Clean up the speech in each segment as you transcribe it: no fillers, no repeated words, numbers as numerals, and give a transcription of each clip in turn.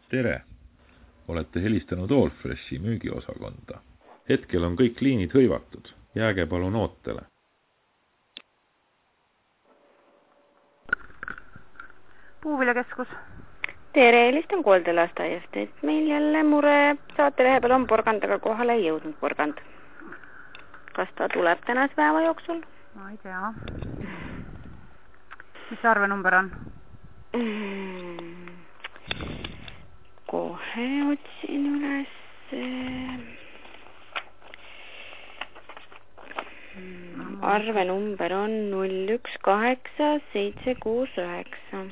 Tere! Olete helistanud Allfreshi müügiosakonda. Hetkel on kõik liinid hõivatud. Jääge palun ootele. Puuviljakeskus. Tere, helistan Koldelaastajast, et meil jälle mure saatelehe peal on porgand, aga kohale ei jõudnud porgand. Kas ta tuleb tänase päeva jooksul? Ma ei tea. Mis arvenumber on? Kohe otsin üles. Arvenumber on 018769.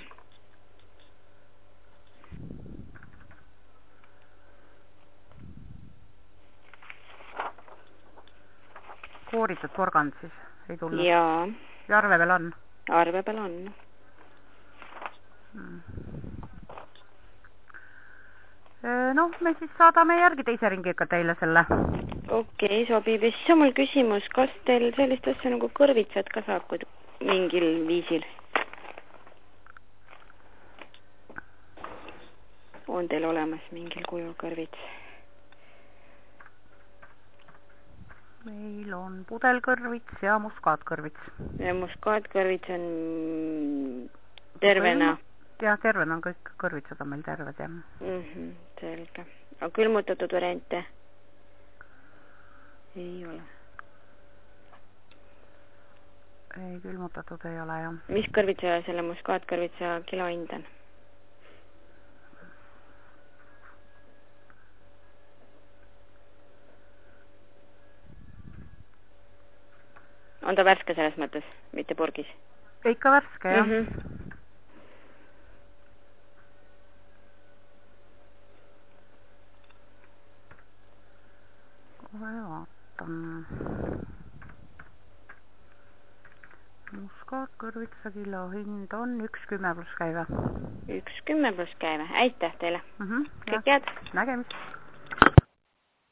Kooritud porgand siis ei tulnud? Jaa. Ja arve peal on? Arve peal on. Noh, me siis saadame järgi teise ringiga teile selle. Okei, sobib. Ja siis on mul küsimus, kas teil sellist asja nagu kõrvitsad ka saab mingil viisil? On teil olemas mingil kujul kõrvits? Meil on pudelkõrvits ja muskaatkõrvits. Ja muskaatkõrvits on tervena? Jah, tervena on kõik kõrvitsad on meil terved, jah. Selge. Aga külmutatud variante? Ei ole. Ei, külmutatud ei ole, jah. Mis kõrvitsa selle muskaatkõrvitsa kilohind on? On ta värske selles mõttes, mitte purgis? Ikka värske, jah. Kohe vaatan. Muskaatkõrvitsa kilohind on 1,10 pluss käive. 1,10 pluss käive. Aitäh teile. Kõik head. Nägemist.